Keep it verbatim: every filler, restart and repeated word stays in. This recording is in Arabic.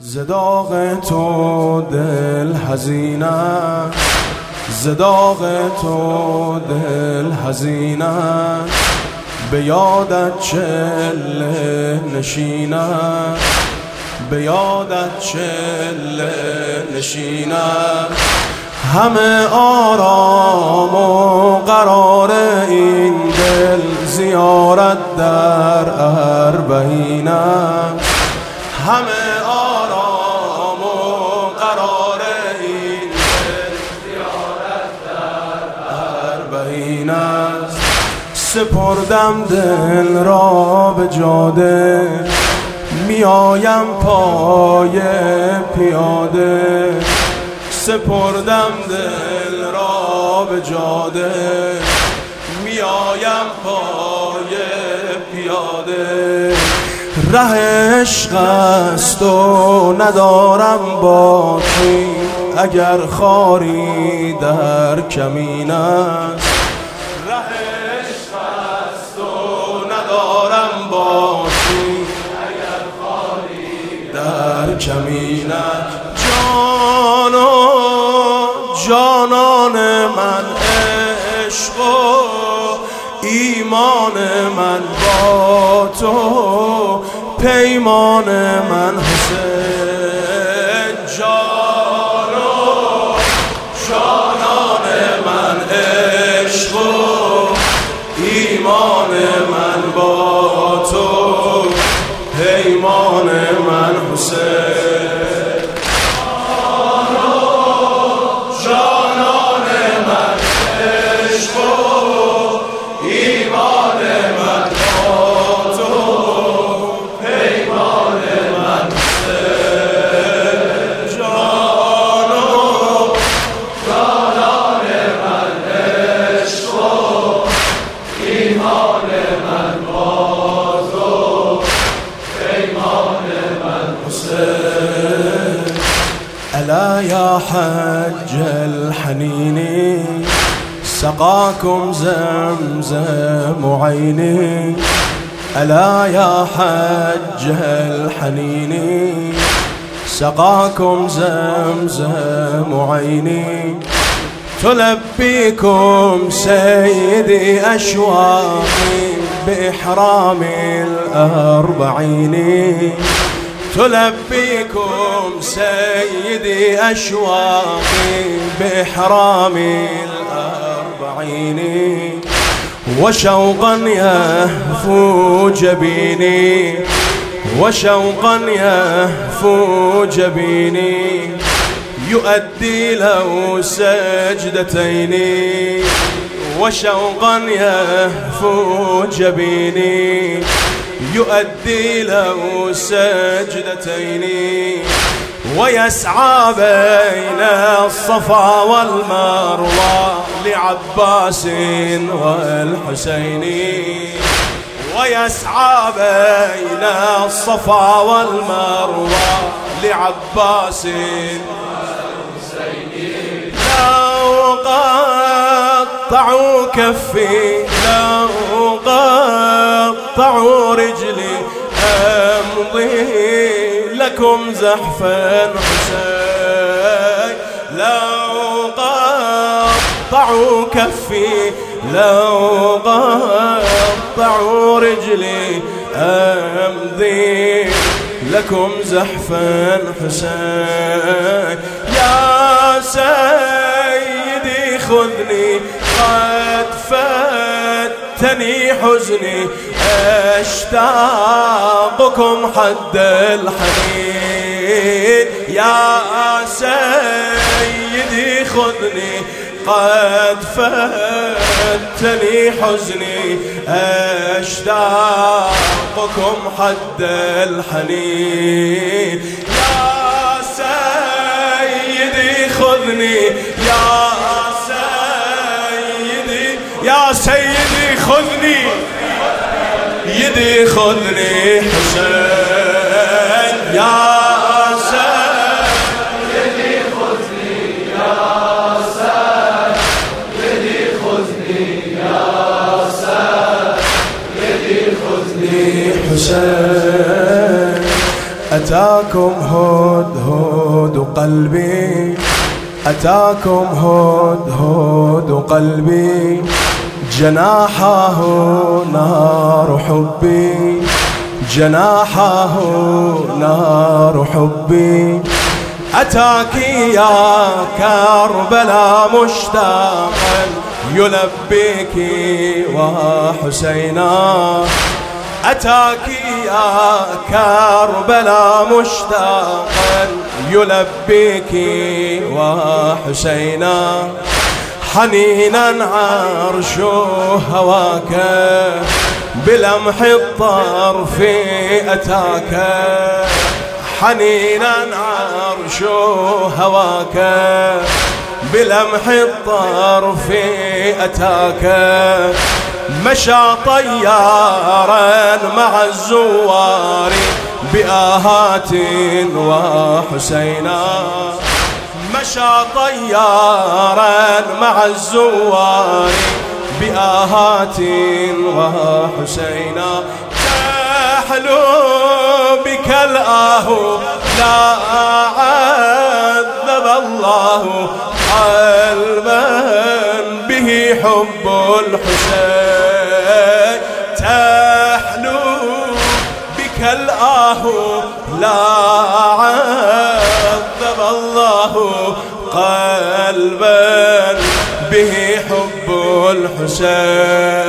زداغ تو دل حزینه، زداغ تو دل حزینه، به یادت چله نشینه، به یادت چله نشینه. همه آرام و قرار این دل زیارت در اربعینه، همه آرام و قرار این دل زیارت در اربعینه. سپردم دل را به جاده، میایم پای پیاده، سپردم دل را به جاده، میایم پای پیاده. ره عشق است و ندارم باکی، اگر خاری در کمین است. ره عشق است و ندارم باکی، اگر خاری در کمین است. جان و جانان من عشق و ایمان من با تو، پیمان من حسین. جان و جانان من عشق و ایمان من با تو، پیمان من حسین. ألا يا حج الحنين سقاكم زمزم عيني، ألا يا حج الحنين سقاكم زمزم عيني. تلبيكم سيدي أشواقي بإحرام الأربعين، تلبيكم سيدي أشواقي بإحرام الأربعين. وشوقا يهفو جبيني، وشوقا يهفو جبيني، يؤدي له سجدتين. وشوقا يهفو جبيني، يؤدي له سجدتين. ويسعى بين الصفا والمروة لعباس والحسين، ويسعى بين الصفا والمروة لعباس والحسين. لو قطعوا كفي، لو قطعوا رجلي، أمضي لكم زحفا حسين. لو قطعوا كفي، لو قطعوا رجلي، أمضي لكم زحفا حسين. يا سيدي خذني، قد فاتني حزني، أشتاقكم حد الحنين. يا سيدي خذني، قد فاتني حزني، أشتاقكم حد الحنين. يا سيدي خذني، يا سيدي، يا سيدي خذني، يدي خذني حسين. يا سيدي خذني، يا سيدي خذني، يا سيدي خذني حسين. أتاكم هدهد قلبي، أتاكم هدهد قلبي، جناحه نار حبي، جناحه نار حبي. أتاك يا كربلاء مشتاقا يلبيك وحسينا، أتاك يا كربلاء مشتاقا يلبيك وحسينا. حنينا عرش هواك بلمح الطرف أتاك، حنينا عرش هواك بلمح الطرف أتاك. مشى طيارا مع الزوار بآهات وحسينا، مشى طيارا مع الزوار بآهات وحسينا. تحلو بك الآه لا عذب الله قلبا به حب الحسين. تحلو بك الآه لا عذب الله قلبا به حب الحسين.